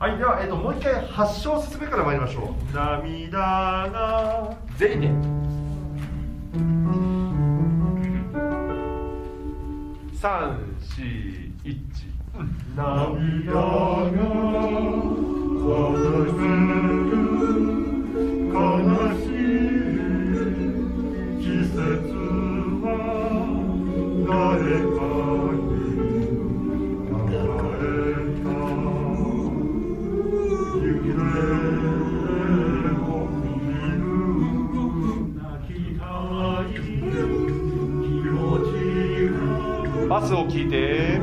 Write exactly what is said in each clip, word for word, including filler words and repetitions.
はい、では、えっと、もう一回発祥説明から参りましょう。涙が全員でさん、し、いち、涙が悲しく悲しい季節は誰かに抱えた夢を見る泣きたい気持ちがバスを聞いて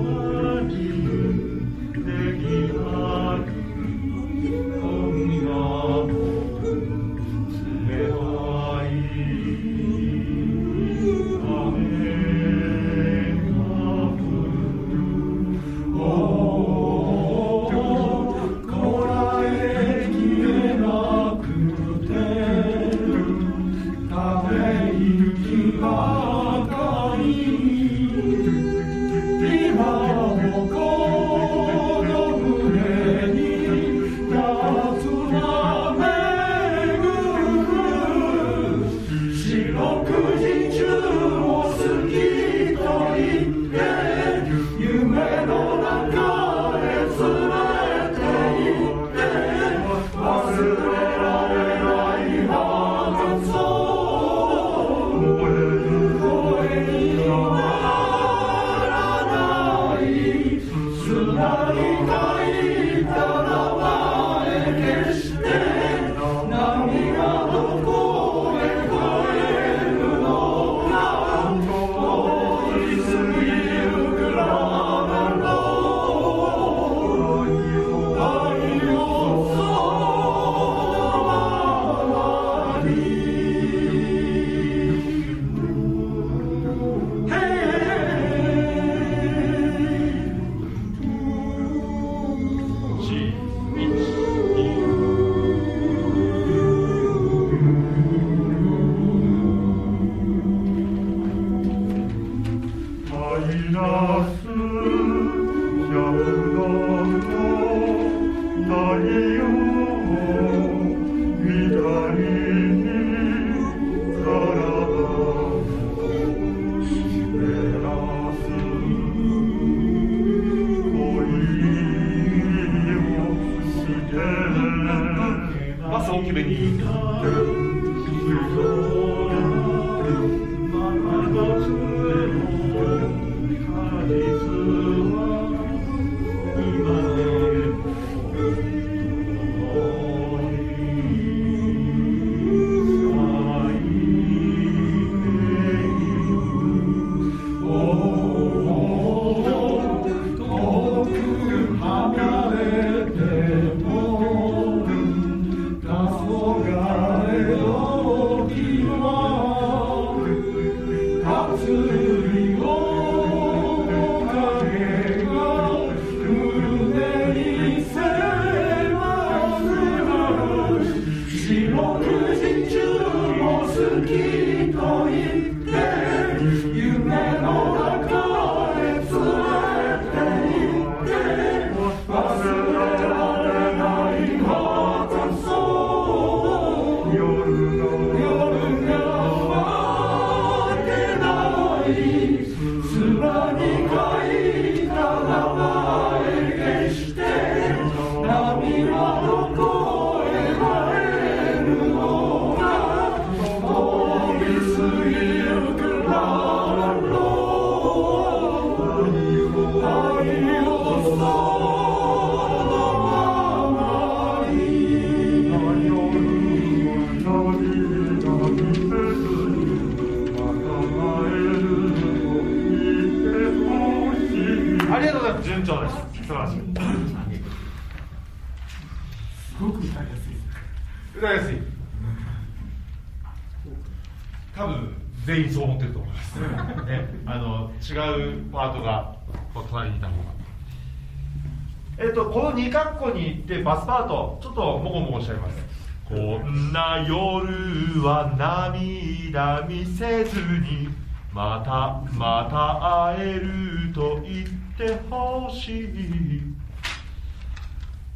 全員そう思ってると思います、ね、あの違うパートが隣にいた方が、えっと、このに括弧に行ってバスパートちょっともごもごしちゃいます。こんな夜は涙見せずにまたまた会えると言ってほしい。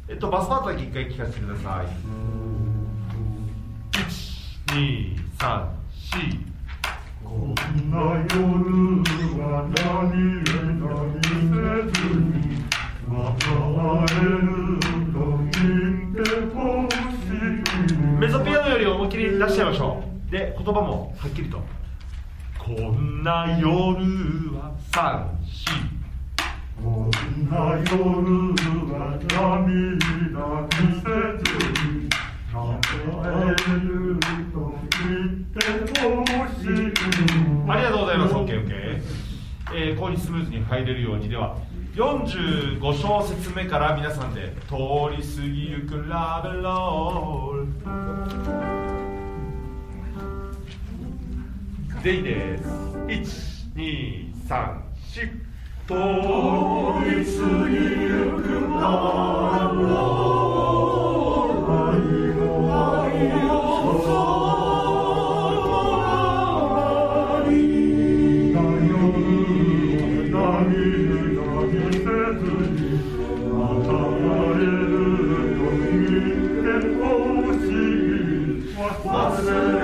えっとバスパートだけ一回聞かせてください。いち、に、さん、し。 こんな夜は何々せずに別れると言ってほしい。 メゾピアノより思いっきり出しちゃいましょう。で言葉もはっきりと。こんな夜はさん、し。 こんな夜は涙見せずに別れると言ってほしい。 ありがとうございます。 オーケーオーケー、えー、ここにスムーズに入れるように。ではよんじゅうご小節目から皆さんで通り過ぎゆくラベロールでいいです。いち、に、さん、し。通り過ぎゆくラベロー